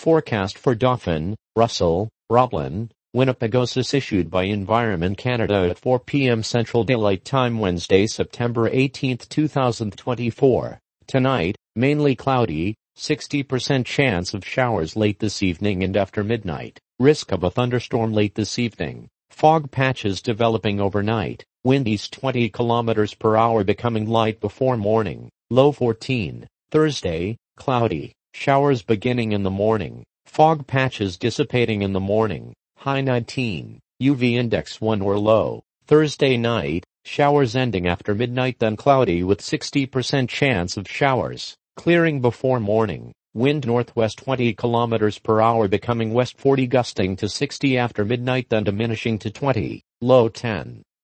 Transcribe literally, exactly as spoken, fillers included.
Forecast for Dauphin, Russell, Roblin, Winnipegosis issued by Environment Canada at four p m Central Daylight Time Wednesday, September eighteenth, two thousand twenty-four. Tonight, mainly cloudy, sixty percent chance of showers late this evening and after midnight. Risk of a thunderstorm late this evening. Fog patches developing overnight. Wind east twenty kilometers per hour becoming light before morning. Low fourteen. Thursday, cloudy. Showers beginning in the morning. Fog patches dissipating in the morning. High nineteen. U V index one or low. Thursday night, showers ending after midnight then cloudy with sixty percent chance of showers. Clearing before morning. Wind northwest twenty kilometers per hour becoming west forty gusting to sixty after midnight then diminishing to twenty. Low ten.